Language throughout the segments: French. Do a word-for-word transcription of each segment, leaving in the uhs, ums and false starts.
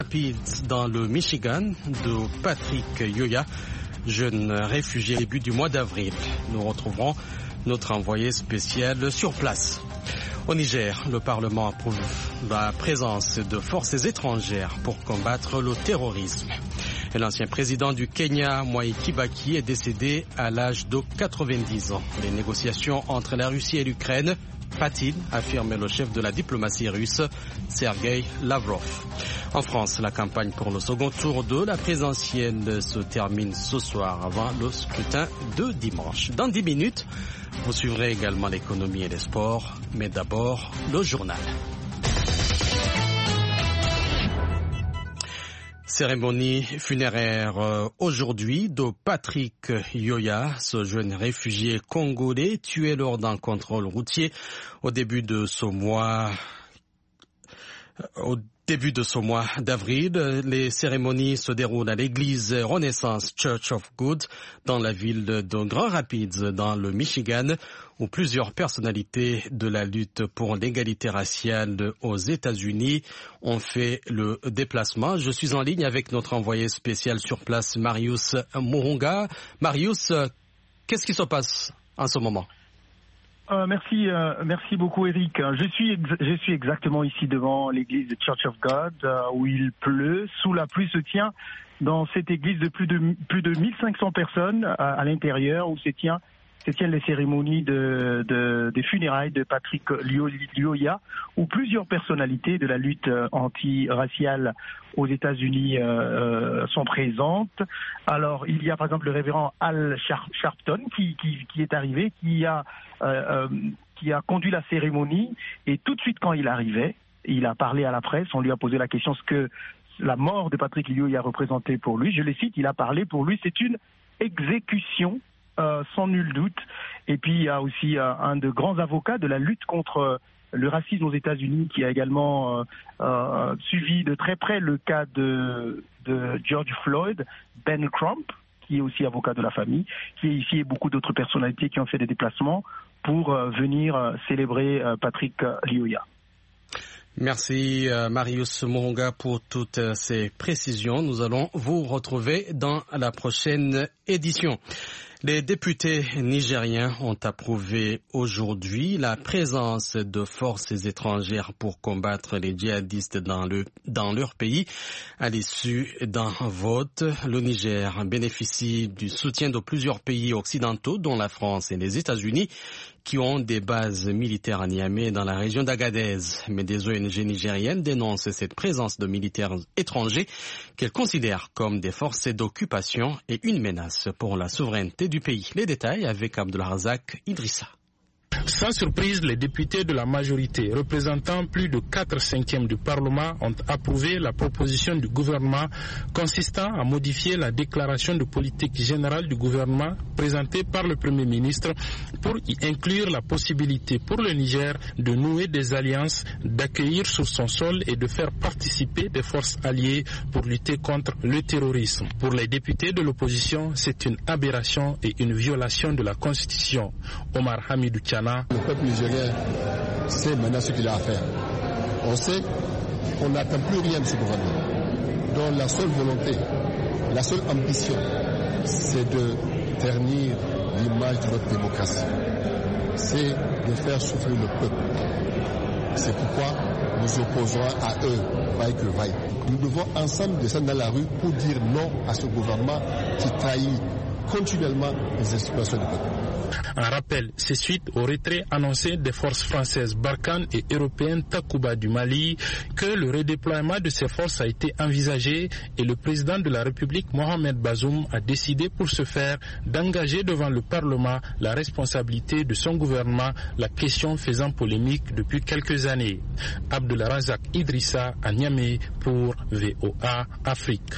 Rapide dans le Michigan de Patrick Yoya, jeune réfugié début du mois d'avril. Nous retrouverons notre envoyé spécial sur place. Au Niger, le Parlement approuve la présence de forces étrangères pour combattre le terrorisme. Et l'ancien président du Kenya, Mwai Kibaki, est décédé à l'âge de quatre-vingt-dix ans. Les négociations entre la Russie et l'Ukraine patinent, affirme le chef de la diplomatie russe, Sergei Lavrov. En France, la campagne pour le second tour de la présidentielle se termine ce soir avant le scrutin de dimanche. Dans dix minutes, vous suivrez également l'économie et les sports, mais d'abord le journal. Cérémonie funéraire euh, aujourd'hui de Patrick Yoya, ce jeune réfugié congolais tué lors d'un contrôle routier au début de ce mois. Au début de ce mois d'avril, les cérémonies se déroulent à l'église Renaissance Church of God dans la ville de Grand Rapids, dans le Michigan, où plusieurs personnalités de la lutte pour l'égalité raciale aux États-Unis ont fait le déplacement. Je suis en ligne avec notre envoyé spécial sur place, Marius Murunga. Marius, qu'est-ce qui se passe en ce moment ? Euh, merci, euh, merci beaucoup Eric. Je suis, ex- je suis exactement ici devant l'église de Church of God euh, où il pleut. Sous la pluie se tient dans cette église de plus de plus de mille cinq cents personnes à, à l'intérieur où se tient se tiennent les cérémonies de, de des funérailles de Patrick Lyoya, où plusieurs personnalités de la lutte anti-raciale aux États-Unis euh, sont présentes. Alors, il y a par exemple le révérend Al Sharpton qui, qui, qui est arrivé, qui a, euh, qui a conduit la cérémonie, et tout de suite quand il arrivait, il a parlé à la presse, on lui a posé la question ce que la mort de Patrick Lyoya représentait pour lui. Je le cite, il a parlé pour lui, c'est une exécution. Euh, sans nul doute. Et puis il y a aussi euh, un de grands avocats de la lutte contre euh, le racisme aux États-Unis qui a également euh, euh, suivi de très près le cas de, de George Floyd, Ben Crump, qui est aussi avocat de la famille, qui est ici, et beaucoup d'autres personnalités qui ont fait des déplacements pour euh, venir euh, célébrer euh, Patrick Lyoya. Merci euh, Marius Murunga pour toutes euh, ces précisions. Nous allons vous retrouver dans la prochaine édition. Les députés nigériens ont approuvé aujourd'hui la présence de forces étrangères pour combattre les djihadistes dans, le, dans leur pays. À l'issue d'un vote, le Niger bénéficie du soutien de plusieurs pays occidentaux, dont la France et les États-Unis, qui ont des bases militaires à Niamey dans la région d'Agadez. Mais des O N G nigériennes dénoncent cette présence de militaires étrangers qu'elles considèrent comme des forces d'occupation et une menace pour la souveraineté du pays. Les détails avec Abdelrazak Idrissa. Sans surprise, les députés de la majorité, représentant plus de quatre cinquièmes du Parlement, ont approuvé la proposition du gouvernement consistant à modifier la déclaration de politique générale du gouvernement présentée par le Premier ministre pour y inclure la possibilité pour le Niger de nouer des alliances, d'accueillir sur son sol et de faire participer des forces alliées pour lutter contre le terrorisme. Pour les députés de l'opposition, c'est une aberration et une violation de la Constitution. Omar Hamidou Tchana. Le peuple nigérien sait maintenant ce qu'il a à faire. On sait qu'on n'attend plus rien de ce gouvernement, dont la seule volonté, la seule ambition, c'est de ternir l'image de notre démocratie. C'est de faire souffrir le peuple. C'est pourquoi nous opposerons à eux, vaille que vaille. Nous devons ensemble descendre dans la rue pour dire non à ce gouvernement qui trahit continuellement les aspirations du peuple. Un rappel, c'est suite au retrait annoncé des forces françaises Barkhane et européennes Takuba du Mali que le redéploiement de ces forces a été envisagé et le président de la République, Mohamed Bazoum, a décidé pour ce faire d'engager devant le Parlement la responsabilité de son gouvernement, la question faisant polémique depuis quelques années. Abdelrazak Idrissa à Niamey pour V O A Afrique.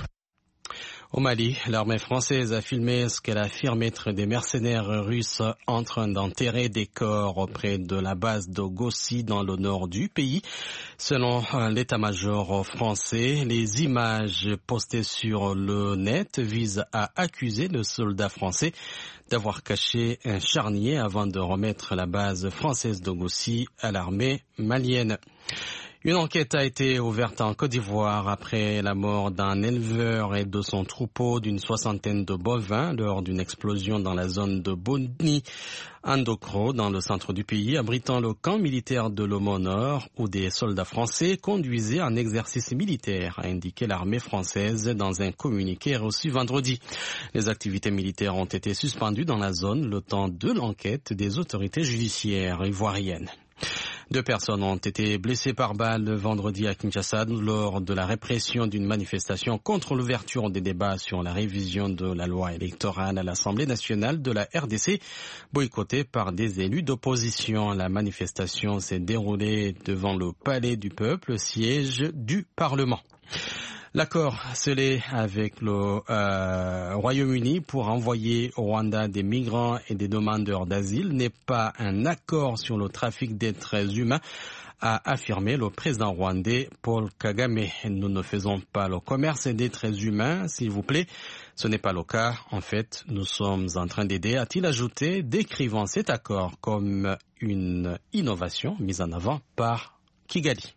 Au Mali, l'armée française a filmé ce qu'elle affirme être des mercenaires russes en train d'enterrer des corps auprès de la base de Gossi dans le nord du pays. Selon l'état-major français, les images postées sur le net visent à accuser le soldat français d'avoir caché un charnier avant de remettre la base française de Gossi à l'armée malienne. Une enquête a été ouverte en Côte d'Ivoire après la mort d'un éleveur et de son troupeau d'une soixantaine de bovins lors d'une explosion dans la zone de Boni Andokro, dans le centre du pays, abritant le camp militaire de l'Omo Nord, où des soldats français conduisaient un exercice militaire, a indiqué l'armée française dans un communiqué reçu vendredi. Les activités militaires ont été suspendues dans la zone le temps de l'enquête des autorités judiciaires ivoiriennes. Deux personnes ont été blessées par balle vendredi à Kinshasa lors de la répression d'une manifestation contre l'ouverture des débats sur la révision de la loi électorale à l'Assemblée nationale de la R D C, boycottée par des élus d'opposition. La manifestation s'est déroulée devant le Palais du Peuple, siège du Parlement. L'accord scellé avec le euh, Royaume-Uni pour envoyer au Rwanda des migrants et des demandeurs d'asile n'est pas un accord sur le trafic d'êtres humains, a affirmé le président rwandais Paul Kagame. Nous ne faisons pas le commerce d'êtres humains, s'il vous plaît. Ce n'est pas le cas. En fait, nous sommes en train d'aider, a-t-il ajouté, décrivant cet accord comme une innovation mise en avant par Kigali.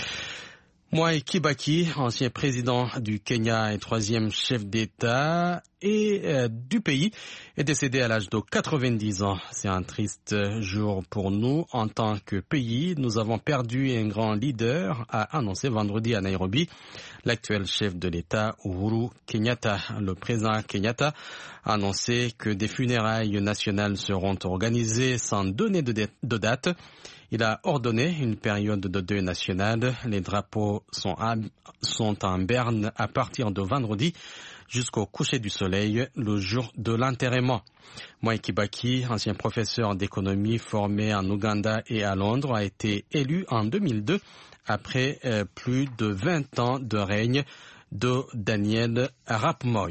Mwai Kibaki, ancien président du Kenya et troisième chef d'État et euh, du pays, est décédé à l'âge de quatre-vingt-dix ans. C'est un triste jour pour nous en tant que pays. Nous avons perdu un grand leader, a annoncé vendredi à Nairobi l'actuel chef de l'État, Uhuru Kenyatta. Le président Kenyatta a annoncé que des funérailles nationales seront organisées sans donner de, de date. Il a ordonné une période de deuil national. Les drapeaux sont, à, sont en berne à partir de vendredi jusqu'au coucher du soleil, le jour de l'enterrement. Mwai Kibaki, ancien professeur d'économie formé en Ouganda et à Londres, a été élu en deux mille deux après euh, plus de vingt ans de règne de Daniel Arap Moi.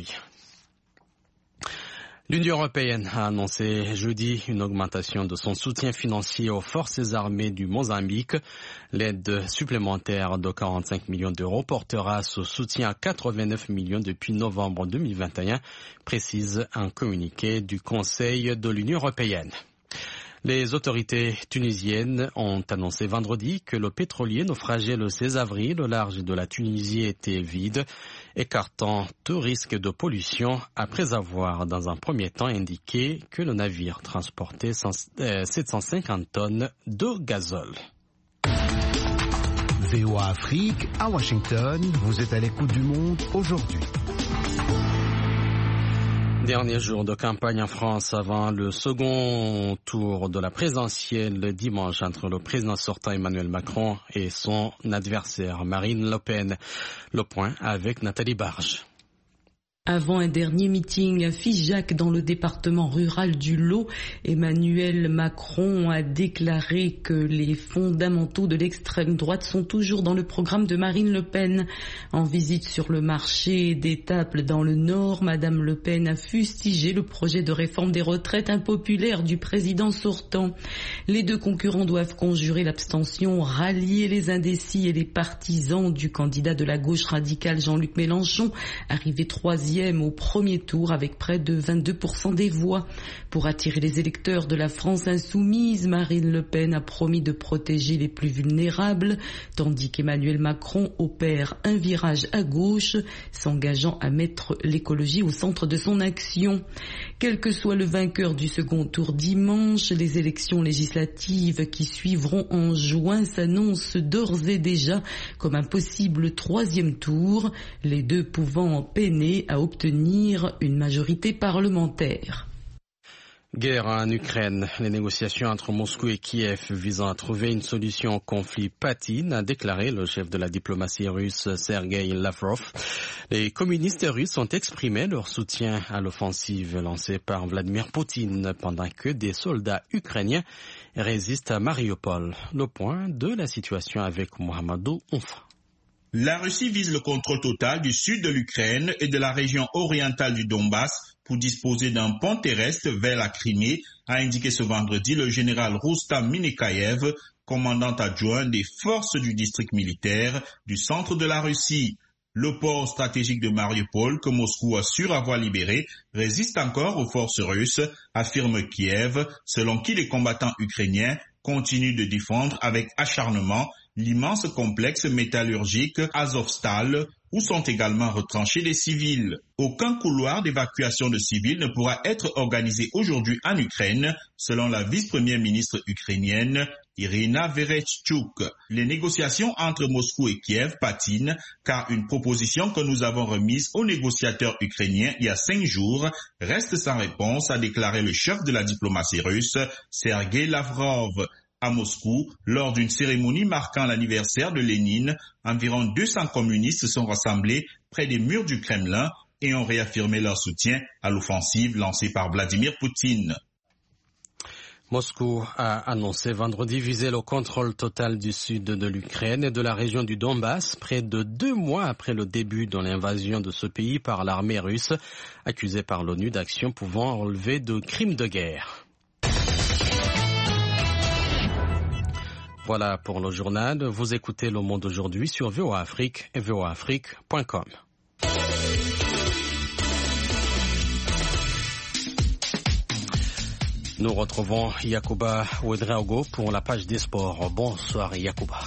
L'Union européenne a annoncé jeudi une augmentation de son soutien financier aux forces armées du Mozambique. L'aide supplémentaire de quarante-cinq millions d'euros portera ce soutien à quatre-vingt-neuf millions depuis novembre deux mille vingt et un, précise un communiqué du Conseil de l'Union européenne. Les autorités tunisiennes ont annoncé vendredi que le pétrolier naufragé le seize avril au large de la Tunisie était vide, écartant tout risque de pollution après avoir dans un premier temps indiqué que le navire transportait sept cent cinquante tonnes de gazole. V O A Afrique, à Washington, vous êtes à l'écoute du monde aujourd'hui. Dernier jour de campagne en France avant le second tour de la présidentielle dimanche entre le président sortant Emmanuel Macron et son adversaire Marine Le Pen. Le point avec Nathalie Barge. Avant un dernier meeting à Figeac dans le département rural du Lot, Emmanuel Macron a déclaré que les fondamentaux de l'extrême droite sont toujours dans le programme de Marine Le Pen. En visite sur le marché d'Étaples dans le Nord, Madame Le Pen a fustigé le projet de réforme des retraites impopulaire du président sortant. Les deux concurrents doivent conjurer l'abstention, rallier les indécis et les partisans du candidat de la gauche radicale Jean-Luc Mélenchon, arrivé troisième au premier tour avec près de vingt-deux pour cent des voix. Pour attirer les électeurs de la France insoumise, Marine Le Pen a promis de protéger les plus vulnérables, tandis qu'Emmanuel Macron opère un virage à gauche, s'engageant à mettre l'écologie au centre de son action. Quel que soit le vainqueur du second tour dimanche, les élections législatives qui suivront en juin s'annoncent d'ores et déjà comme un possible troisième tour, les deux pouvant peiner à obtenir une majorité parlementaire. Guerre en Ukraine. Les négociations entre Moscou et Kiev visant à trouver une solution au conflit patinent, a déclaré le chef de la diplomatie russe Sergei Lavrov. Les communistes russes ont exprimé leur soutien à l'offensive lancée par Vladimir Poutine pendant que des soldats ukrainiens résistent à Mariupol. Le point de la situation avec Mohamedou Oumfa. La Russie vise le contrôle total du sud de l'Ukraine et de la région orientale du Donbass pour disposer d'un pont terrestre vers la Crimée, a indiqué ce vendredi le général Roustam Minekayev, commandant adjoint des forces du district militaire du centre de la Russie. Le port stratégique de Mariupol, que Moscou assure avoir libéré, résiste encore aux forces russes, affirme Kiev, selon qui les combattants ukrainiens continuent de défendre avec acharnement l'immense complexe métallurgique Azovstal, où sont également retranchés des civils. Aucun couloir d'évacuation de civils ne pourra être organisé aujourd'hui en Ukraine, selon la vice-première ministre ukrainienne Irina Vereshchuk. Les négociations entre Moscou et Kiev patinent car une proposition que nous avons remise aux négociateurs ukrainiens il y a cinq jours reste sans réponse, a déclaré le chef de la diplomatie russe, Sergei Lavrov. À Moscou, lors d'une cérémonie marquant l'anniversaire de Lénine, environ deux cents communistes sont rassemblés près des murs du Kremlin et ont réaffirmé leur soutien à l'offensive lancée par Vladimir Poutine. Moscou a annoncé vendredi viser le contrôle total du sud de l'Ukraine et de la région du Donbass, près de deux mois après le début de l'invasion de ce pays par l'armée russe, accusée par l'ONU d'actions pouvant relever de crimes de guerre. Voilà pour le journal. Vous écoutez Le Monde aujourd'hui sur V O A Afrique et V O A Afrique point com. Nous retrouvons Yacouba Ouedraogo pour la page des sports. Bonsoir Yacouba.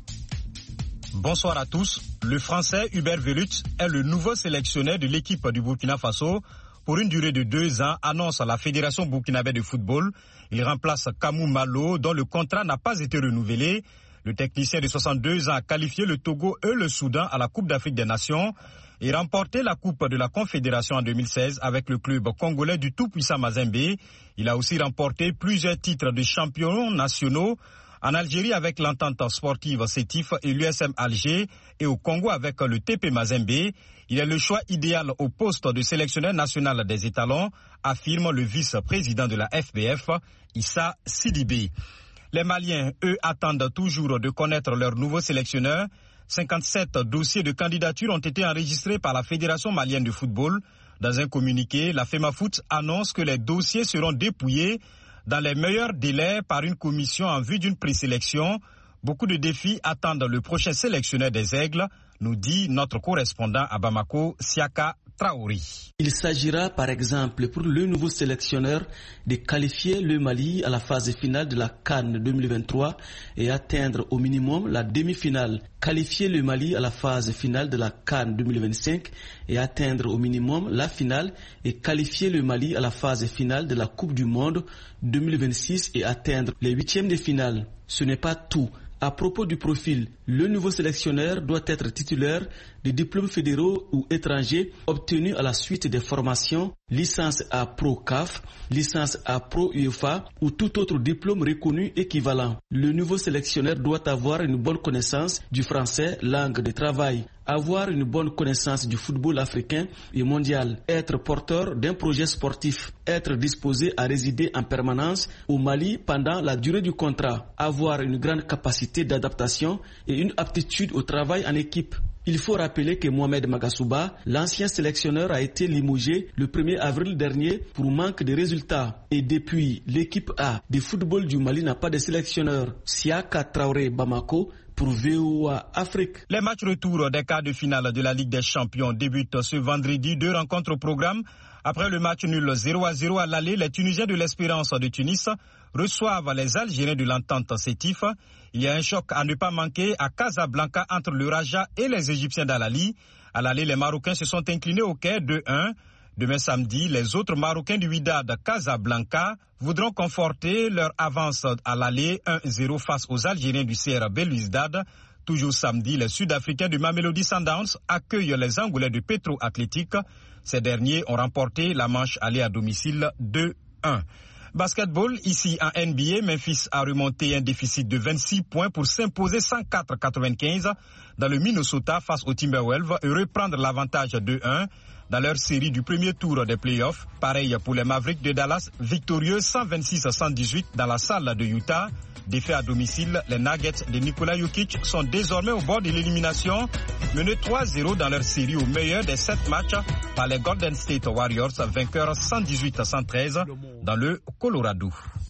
Bonsoir à tous. Le Français Hubert Velut est le nouveau sélectionneur de l'équipe du Burkina Faso pour une durée de deux ans, annonce la Fédération burkinabé de football. Il remplace Kamou Malo, dont le contrat n'a pas été renouvelé. Le technicien de soixante-deux ans a qualifié le Togo et le Soudan à la Coupe d'Afrique des Nations et remporté la Coupe de la Confédération en deux mille seize avec le club congolais du tout-puissant Mazembe. Il a aussi remporté plusieurs titres de champions nationaux en Algérie avec l'entente sportive Sétif et l'U S M Alger et au Congo avec le T P Mazembe. Il est le choix idéal au poste de sélectionneur national des étalons, affirme le vice-président de la F B F, Issa Sidibé. Les Maliens, eux, attendent toujours de connaître leur nouveau sélectionneur. cinquante-sept dossiers de candidature ont été enregistrés par la Fédération malienne de football. Dans un communiqué, la FEMAFOOT annonce que les dossiers seront dépouillés dans les meilleurs délais par une commission en vue d'une présélection. Beaucoup de défis attendent le prochain sélectionneur des Aigles, nous dit notre correspondant à Bamako, Siaka Traoré. Il s'agira par exemple pour le nouveau sélectionneur de qualifier le Mali à la phase finale de la CAN deux mille vingt-trois et atteindre au minimum la demi-finale. Qualifier le Mali à la phase finale de la CAN deux mille vingt-cinq et atteindre au minimum la finale et qualifier le Mali à la phase finale de la Coupe du Monde deux mille vingt-six et atteindre les huitièmes de finale. Ce n'est pas tout. À propos du profil, le nouveau sélectionneur doit être titulaire de diplômes fédéraux ou étrangers obtenus à la suite des formations licence A Pro C A F, licence A Pro U E F A ou tout autre diplôme reconnu équivalent. Le nouveau sélectionneur doit avoir une bonne connaissance du français, langue de travail, avoir une bonne connaissance du football africain et mondial, être porteur d'un projet sportif, être disposé à résider en permanence au Mali pendant la durée du contrat, avoir une grande capacité d'adaptation et une aptitude au travail en équipe. Il faut rappeler que Mohamed Magasuba, l'ancien sélectionneur, a été limogé le premier avril dernier pour manque de résultats. Et depuis, l'équipe A de football du Mali n'a pas de sélectionneur. Siaka Traoré Bamako pour V O A Afrique. Les matchs retour des quarts de finale de la Ligue des Champions débutent ce vendredi. Deux rencontres au programme. Après le match nul zéro à zéro à l'aller, les Tunisiens de l'Espérance de Tunis reçoivent les Algériens de l'entente Sétif. Il y a un choc à ne pas manquer à Casablanca entre le Raja et les Égyptiens d'Al-Ali. À l'aller, les Marocains se sont inclinés au Caire deux un. Demain samedi, les autres Marocains du Wydad Casablanca voudront conforter leur avance à l'aller un zéro face aux Algériens du C R Belouizdad. Toujours samedi, les Sud-Africains de Mamelodi Sundowns accueillent les Angolais de Petro Athletic. Ces derniers ont remporté la manche aller à domicile deux un. Basketball, ici en N B A, Memphis a remonté un déficit de vingt-six points pour s'imposer cent quatre à quatre-vingt-quinze dans le Minnesota face aux Timberwolves et reprendre l'avantage deux un dans leur série du premier tour des playoffs. Pareil pour les Mavericks de Dallas, victorieux cent vingt-six à cent dix-huit dans la salle de Utah. Défait à domicile, les Nuggets de Nikola Jokic sont désormais au bord de l'élimination, menés trois zéro dans leur série au meilleur des sept matchs par les Golden State Warriors, vainqueurs cent dix-huit à cent treize dans le Colorado.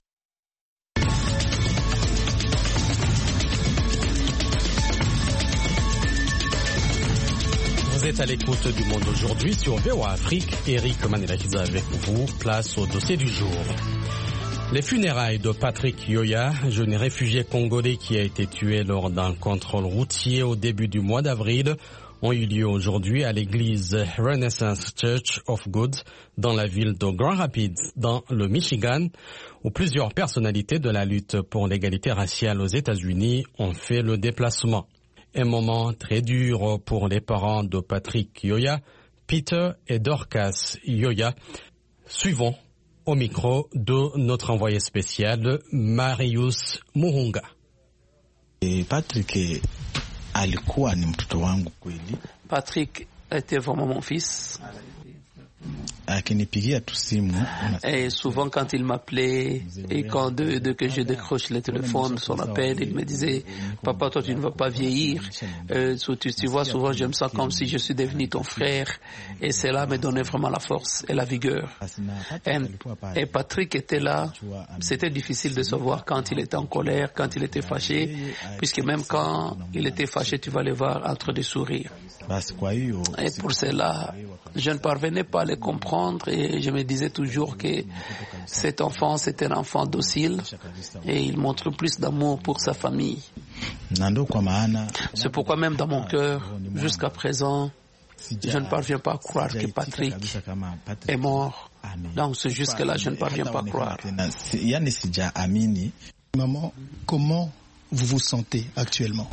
Vous êtes à l'écoute du Monde aujourd'hui sur V O A Afrique. Eric Manelakiza avec vous. Place au dossier du jour. Les funérailles de Patrick Yoya, jeune réfugié congolais qui a été tué lors d'un contrôle routier au début du mois d'avril, ont eu lieu aujourd'hui à l'église Renaissance Church of Good dans la ville de Grand Rapids, dans le Michigan, où plusieurs personnalités de la lutte pour l'égalité raciale aux États-Unis ont fait le déplacement. Un moment très dur pour les parents de Patrick Yoya, Peter et Dorcas Yoya. Suivons au micro de notre envoyé spécial, Marius Muhunga. Patrick alikuwa ni mtoto wangu kweli. Patrick était vraiment mon fils. Akinipigia tu simu. Et souvent quand il m'appelait et quand de, de que je décroche le téléphone, son appel, il me disait papa, toi tu ne vas pas vieillir. Euh, tu, tu vois, souvent je me sens comme si je suis devenu ton frère, et cela me donnait vraiment la force et la vigueur. Et, et Patrick était là. C'était difficile de savoir quand il était en colère, quand il était fâché, puisque même quand il était fâché, tu vas le voir entre des sourires. Et pour cela, je ne parvenais pas à les comprendre, et je me disais toujours que cet enfant, c'était un enfant docile et il montre plus d'amour pour sa famille. C'est pourquoi même dans mon cœur, jusqu'à présent, je ne parviens pas à croire que Patrick est mort. Donc c'est jusque-là, je ne parviens pas à croire. Maman, comment vous vous sentez actuellement?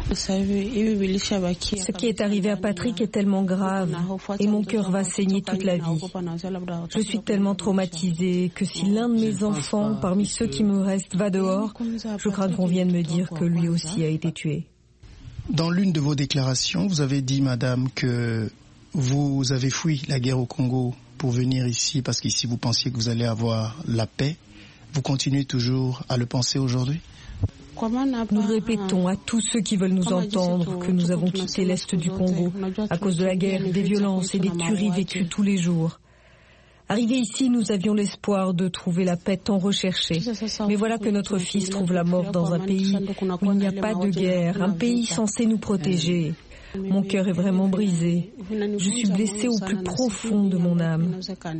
Ce qui est arrivé à Patrick est tellement grave et mon cœur va saigner toute la vie. Je suis tellement traumatisée que si l'un de mes enfants, parmi ceux qui me restent, va dehors, je crains qu'on vienne me dire que lui aussi a été tué. Dans l'une de vos déclarations, vous avez dit, madame, que vous avez fui la guerre au Congo pour venir ici parce qu'ici vous pensiez que vous allez avoir la paix. Vous continuez toujours à le penser aujourd'hui? Nous répétons à tous ceux qui veulent nous entendre que nous avons quitté l'Est du Congo à cause de la guerre, des violences et des tueries vécues tous les jours. Arrivés ici, nous avions l'espoir de trouver la paix tant recherchée. Mais voilà que notre fils trouve la mort dans un pays où il n'y a pas de guerre, un pays censé nous protéger. Mon cœur est vraiment brisé. Je suis blessée au plus profond de mon âme.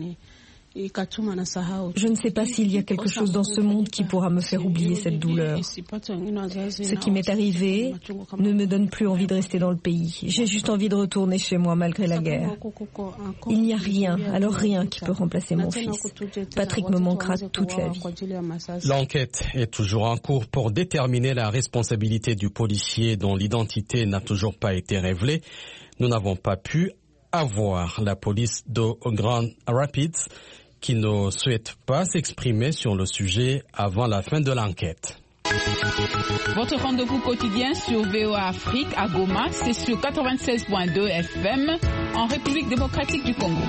Je ne sais pas s'il y a quelque chose dans ce monde qui pourra me faire oublier cette douleur. Ce qui m'est arrivé ne me donne plus envie de rester dans le pays. J'ai juste envie de retourner chez moi malgré la guerre. Il n'y a rien, alors rien qui peut remplacer mon fils. Patrick me manquera toute la vie. L'enquête est toujours en cours pour déterminer la responsabilité du policier dont l'identité n'a toujours pas été révélée. Nous n'avons pas pu avoir la police de Grand Rapids qui ne souhaite pas s'exprimer sur le sujet avant la fin de l'enquête. Votre rendez-vous quotidien sur V O A Afrique à Goma, c'est sur quatre-vingt-seize point deux F M en République démocratique du Congo.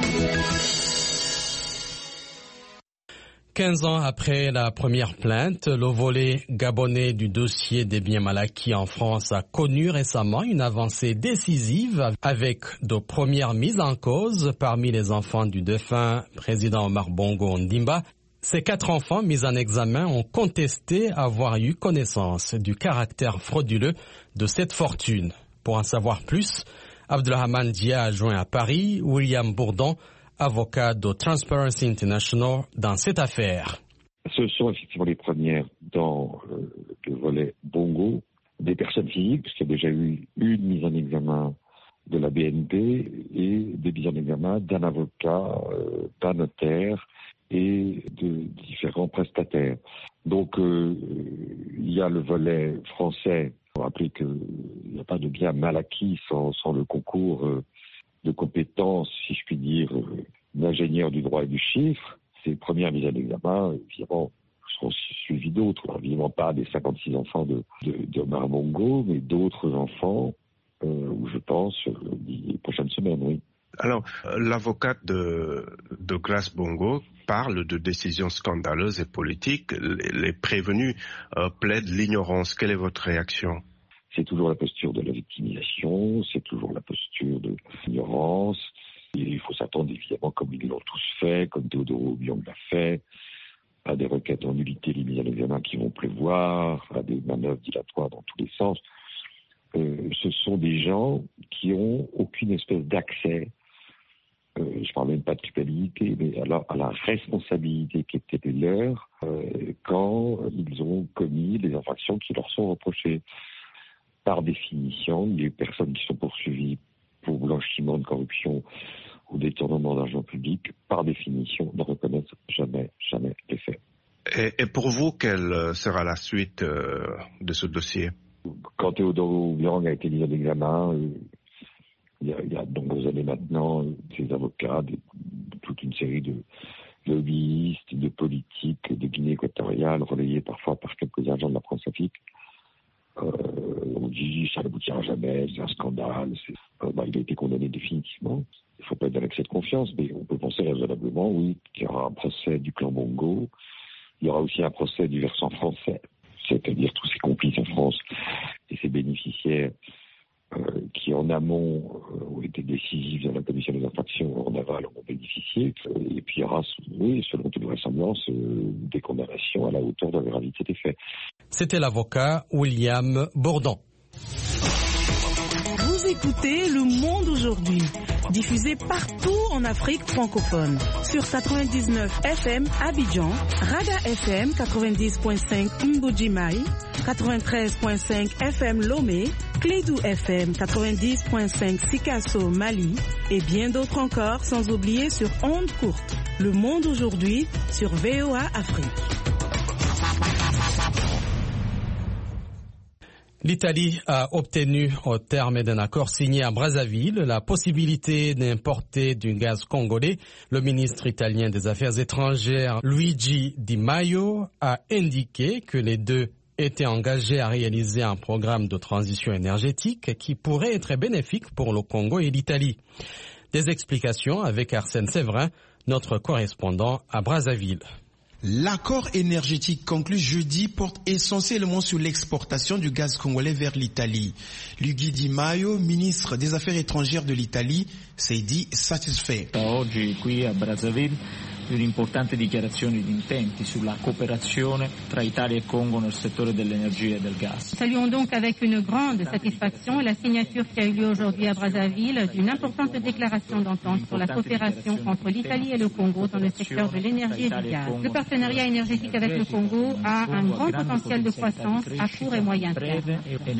quinze ans après la première plainte, le volet gabonais du dossier des biens mal acquis en France a connu récemment une avancée décisive avec de premières mises en cause parmi les enfants du défunt président Omar Bongo Ondimba. Ces quatre enfants mis en examen ont contesté avoir eu connaissance du caractère frauduleux de cette fortune. Pour en savoir plus, Abdelrahman Dia a joint à Paris William Bourdon, avocat de Transparency International dans cette affaire. Ce sont effectivement les premières dans euh, le volet Bongo, des personnes physiques, puisqu'il y a déjà eu une mise en examen de la B N P et des mises en examen d'un avocat, euh, d'un notaire et de différents prestataires. Donc euh, il y a le volet français. Il faut rappeler qu'il n'y a pas de bien mal acquis sans, sans le concours euh, de compétences, si je puis dire, euh, d'ingénieurs du droit et du chiffre. Ces premières mises en examen, évidemment, seront suivies d'autres. Alors, évidemment pas des cinquante-six enfants de, de, de Omar Bongo, mais d'autres enfants, euh, où je pense, euh, les prochaines semaines, oui. Alors, euh, l'avocate de, de Grace Bongo parle de décisions scandaleuses et politiques. Les, les prévenus euh, plaident l'ignorance. Quelle est votre réaction ? C'est toujours la posture de la victimisation, c'est toujours la posture de l'ignorance. Il faut s'attendre évidemment, comme ils l'ont tous fait, comme Théodore Obiang l'a fait, à des requêtes en nullité limites à l'examen qui vont prévoir, à des manœuvres dilatoires dans tous les sens. Euh, ce sont des gens qui ont aucune espèce d'accès euh, je parle même pas de culpabilité, mais à la, à la responsabilité qui était leur euh, quand ils ont commis les infractions qui leur sont reprochées. Par définition, les personnes qui sont poursuivies pour blanchiment de corruption ou détournement d'argent public, par définition, ne reconnaissent jamais, jamais les faits. Et, et pour vous, quelle sera la suite euh, de ce dossier? Quand Théodore Obiang a été mis en examen, euh, il, y a, il y a de nombreuses années maintenant, ses avocats, des, toute une série de lobbyistes, de politiques de Guinée équatoriale, relayés parfois par quelques agents de la France-Afrique, euh, on dit ça n'aboutira jamais, c'est un scandale. C'est... Euh, bah, il a été condamné définitivement. Il ne faut pas être dans l'excès de confiance, mais on peut penser raisonnablement, oui, qu'il y aura un procès du clan Bongo. Il y aura aussi un procès du versant français, c'est-à-dire tous ses complices en France et ses bénéficiaires euh, qui en amont euh, ont été décisifs dans la commission des infractions, en aval ont bénéficié. Et puis il y aura, oui, selon toute vraisemblance, euh, des condamnations à la hauteur de la gravité des faits. C'était l'avocat William Bourdon. Vous écoutez Le Monde aujourd'hui, diffusé partout en Afrique francophone. Sur quatre-vingt-dix-neuf F M Abidjan, Rada F M quatre-vingt-dix point cinq Mbujimai, quatre-vingt-treize point cinq F M Lomé, Clédou F M quatre-vingt-dix point cinq Sikasso Mali et bien d'autres encore, sans oublier sur ondes courtes. Le Monde aujourd'hui sur V O A Afrique. L'Italie a obtenu, au terme d'un accord signé à Brazzaville, la possibilité d'importer du gaz congolais. Le ministre italien des Affaires étrangères, Luigi Di Maio, a indiqué que les deux étaient engagés à réaliser un programme de transition énergétique qui pourrait être bénéfique pour le Congo et l'Italie. Des explications avec Arsène Séverin, notre correspondant à Brazzaville. L'accord énergétique conclu jeudi porte essentiellement sur l'exportation du gaz congolais vers l'Italie. Luigi Di Maio, ministre des Affaires étrangères de l'Italie, s'est dit satisfait. Oggi qui a Brazzaville un'importante dichiarazione di intenti sulla cooperazione tra Italia e Congo nel settore dell'energia e del gas. Saluons donc avec une grande satisfaction la signature qui a eu lieu aujourd'hui à Brazzaville d'une importante déclaration d'entente pour la coopération entre l'Italie et le Congo dans le secteur de l'énergie et du gaz. Le partenariat énergétique avec le Congo a un grand potentiel de croissance à court et moyen terme.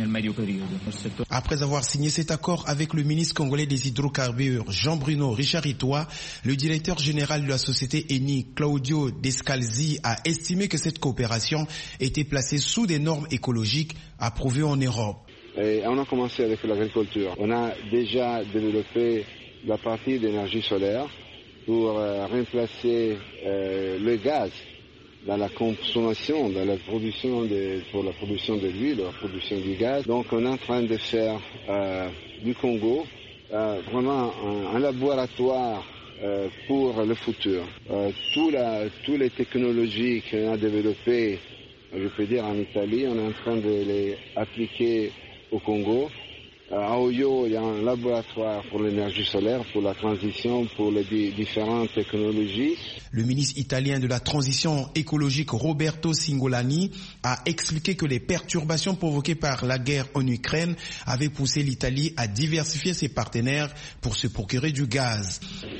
Après avoir signé cet accord avec le ministre congolais des hydrocarbures, Jean-Bruno Richard-Itoa, le directeur général de la société Eni, Claudio Descalzi, a estimé que cette coopération était placée sous des normes écologiques approuvées en Europe. Et on a commencé avec l'agriculture. On a déjà développé la partie d'énergie solaire pour euh, remplacer euh, le gaz dans la consommation, dans la production de, pour la production de l'huile, la production du gaz. Donc on est en train de faire euh, du Congo euh, vraiment un, un laboratoire Euh, pour le futur. Euh, tout la, toutes les technologies qu'on a développées, je peux dire en Italie, on est en train de les appliquer au Congo. Euh, à Oyo, il y a un laboratoire pour l'énergie solaire, pour la transition, pour les di- différentes technologies. Le ministre italien de la transition écologique Roberto Cingolani a expliqué que les perturbations provoquées par la guerre en Ukraine avaient poussé l'Italie à diversifier ses partenaires pour se procurer du gaz.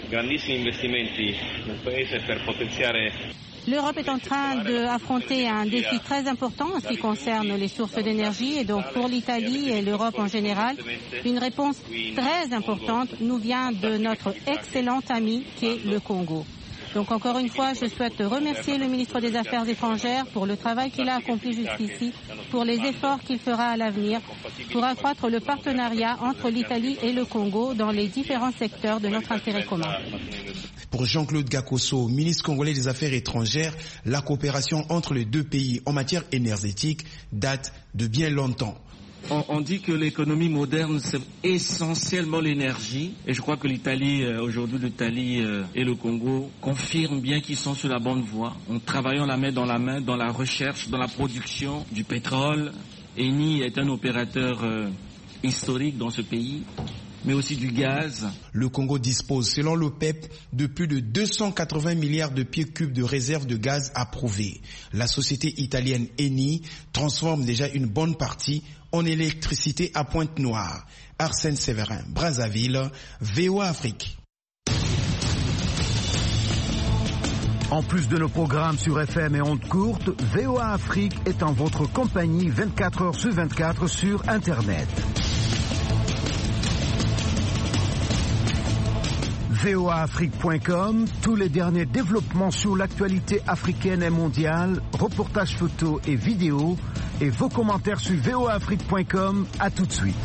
L'Europe est en train d'affronter un défi très important en ce qui concerne les sources d'énergie et donc pour l'Italie et l'Europe en général, une réponse très importante nous vient de notre excellent ami qui est le Congo. Donc encore une fois, je souhaite remercier le ministre des Affaires étrangères pour le travail qu'il a accompli jusqu'ici, pour les efforts qu'il fera à l'avenir, pour accroître le partenariat entre l'Italie et le Congo dans les différents secteurs de notre intérêt commun. Pour Jean-Claude Gakoso, ministre congolais des Affaires étrangères, la coopération entre les deux pays en matière énergétique date de bien longtemps. On, on dit que l'économie moderne, c'est essentiellement l'énergie. Et je crois que l'Italie, euh, aujourd'hui, l'Italie euh, et le Congo confirment bien qu'ils sont sur la bonne voie. En travaillant la main dans la main dans la recherche, dans la production du pétrole. Eni est un opérateur euh, historique dans ce pays, mais aussi du gaz. Le Congo dispose, selon l'OPEP, de plus de deux cent quatre-vingts milliards de pieds cubes de réserves de gaz approuvées. La société italienne Eni transforme déjà une bonne partie en électricité à Pointe-Noire. Arsène Séverin, Brazzaville, V O A Afrique. En plus de nos programmes sur F M et ondes courtes, V O A Afrique est en votre compagnie vingt-quatre heures sur vingt-quatre sur Internet. V O A Afrique point com, tous les derniers développements sur l'actualité africaine et mondiale, reportages photos et vidéos, et vos commentaires sur V O A Afrique point com. À tout de suite.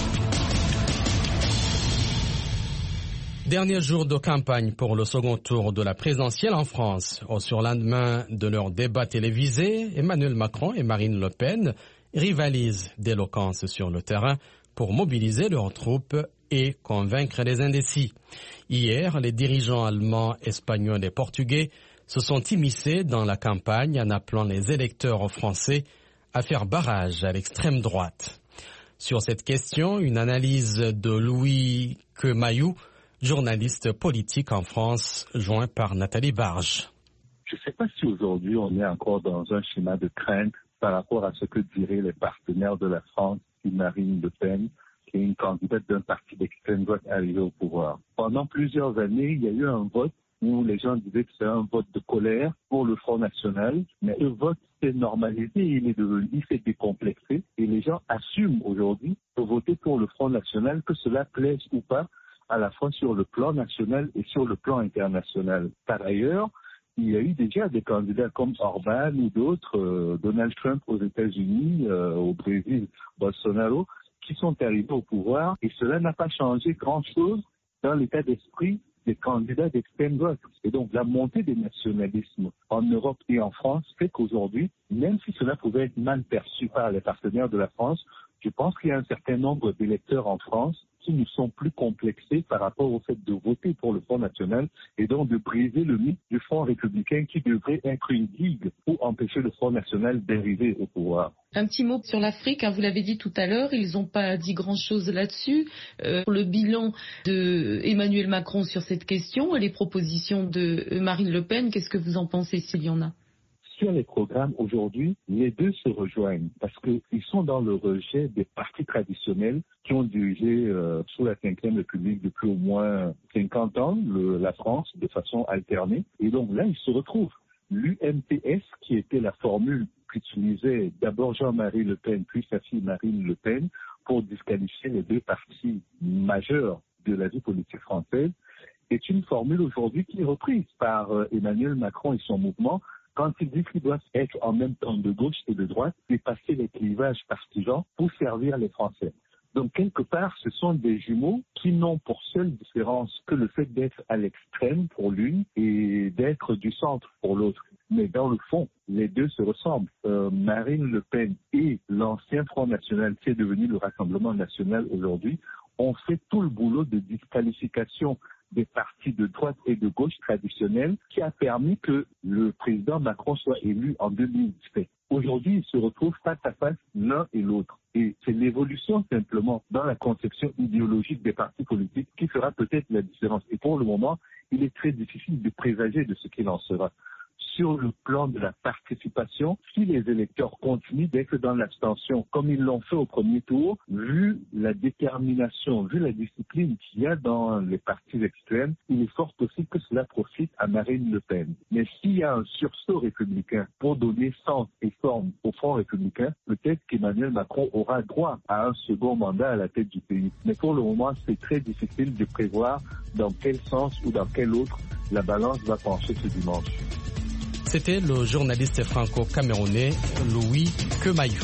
Dernier jour de campagne pour le second tour de la présidentielle en France. Au surlendemain de leur débat télévisé, Emmanuel Macron et Marine Le Pen rivalisent d'éloquence sur le terrain pour mobiliser leurs troupes et convaincre les indécis. Hier, les dirigeants allemands, espagnols et portugais se sont immiscés dans la campagne en appelant les électeurs français à faire barrage à l'extrême droite. Sur cette question, une analyse de Louis Quemayou, journaliste politique en France, joint par Nathalie Barge. Je ne sais pas si aujourd'hui on est encore dans un schéma de crainte par rapport à ce que diraient les partenaires de la France si Marine Le Pen, qui est une candidate d'un parti d'extrême droite, arrivée au pouvoir. Pendant plusieurs années, il y a eu un vote où les gens disaient que c'est un vote de colère pour le Front National, mais le vote s'est normalisé, il est devenu, il s'est décomplexé, et les gens assument aujourd'hui de voter pour le Front National, que cela plaise ou pas, à la fois sur le plan national et sur le plan international. Par ailleurs, il y a eu déjà des candidats comme Orban ou d'autres, euh, Donald Trump aux États-Unis, euh, au Brésil, Bolsonaro, qui sont arrivés au pouvoir, et cela n'a pas changé grand-chose dans l'état d'esprit des candidats d'extrême droite. Et donc la montée des nationalismes en Europe et en France fait qu'aujourd'hui, même si cela pouvait être mal perçu par les partenaires de la France, je pense qu'il y a un certain nombre d'électeurs en France qui ne sont plus complexés par rapport au fait de voter pour le Front National et donc de briser le mythe du Front républicain qui devrait être une digue pour empêcher le Front National d'arriver au pouvoir. Un petit mot sur l'Afrique, hein, vous l'avez dit tout à l'heure, ils n'ont pas dit grand-chose là-dessus. Euh, le bilan de Emmanuel Macron sur cette question et les propositions de Marine Le Pen, qu'est-ce que vous en pensez s'il y en a ? Sur les programmes aujourd'hui, les deux se rejoignent parce qu'ils sont dans le rejet des partis traditionnels qui ont dirigé euh, sous la cinquième République depuis au moins cinquante ans le, la France de façon alternée. Et donc là, ils se retrouvent. L'U M P S, qui était la formule qu'utilisait d'abord Jean-Marie Le Pen, puis sa fille Marine Le Pen, pour disqualifier les deux partis majeurs de la vie politique française, est une formule aujourd'hui qui est reprise par euh, Emmanuel Macron et son mouvement, quand ils disent qu'ils doivent être en même temps de gauche et de droite, dépasser les clivages partisans pour servir les Français. Donc, quelque part, ce sont des jumeaux qui n'ont pour seule différence que le fait d'être à l'extrême pour l'une et d'être du centre pour l'autre. Mais dans le fond, les deux se ressemblent. Euh, Marine Le Pen et l'ancien Front National, qui est devenu le Rassemblement National aujourd'hui, ont fait tout le boulot de disqualification des partis de droite et de gauche traditionnels qui a permis que le président Macron soit élu en deux mille dix-sept. Aujourd'hui, ils se retrouvent face à face l'un et l'autre. Et c'est l'évolution simplement dans la conception idéologique des partis politiques qui fera peut-être la différence. Et pour le moment, il est très difficile de présager de ce qu'il en sera. Sur le plan de la participation, si les électeurs continuent d'être dans l'abstention, comme ils l'ont fait au premier tour, vu la détermination, vu la discipline qu'il y a dans les partis extrêmes, il est fort possible que cela profite à Marine Le Pen. Mais s'il y a un sursaut républicain pour donner sens et forme au Front républicain, peut-être qu'Emmanuel Macron aura droit à un second mandat à la tête du pays. Mais pour le moment, c'est très difficile de prévoir dans quel sens ou dans quel autre la balance va pencher ce dimanche. C'était le journaliste franco-camerounais Louis Quemayou.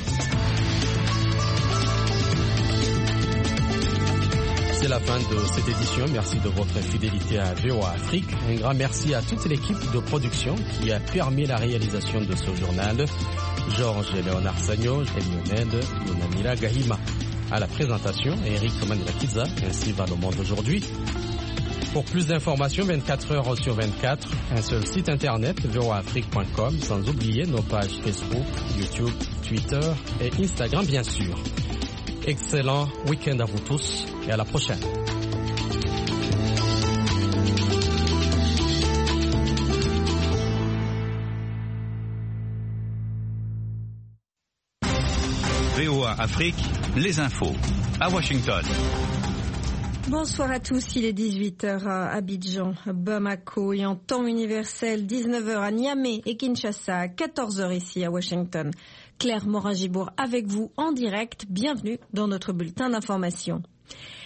C'est la fin de cette édition. Merci de votre fidélité à V O A Afrique. Un grand merci à toute l'équipe de production qui a permis la réalisation de ce journal. Georges Léonard Sagno, Lionel Yonamila Gahima. À la présentation, Eric Manirakiza, ainsi va le monde aujourd'hui. Pour plus d'informations, vingt-quatre heures sur vingt-quatre, un seul site internet, V O A Afrique point com, sans oublier nos pages Facebook, YouTube, Twitter et Instagram, bien sûr. Excellent week-end à vous tous et à la prochaine. V O A Afrique, les infos à Washington. Bonsoir à tous, il est dix-huit heures à Abidjan, Bamako et en temps universel, dix-neuf heures à Niamey et Kinshasa, quatorze heures ici à Washington. Claire Morin-Gibourg avec vous en direct, bienvenue dans notre bulletin d'information.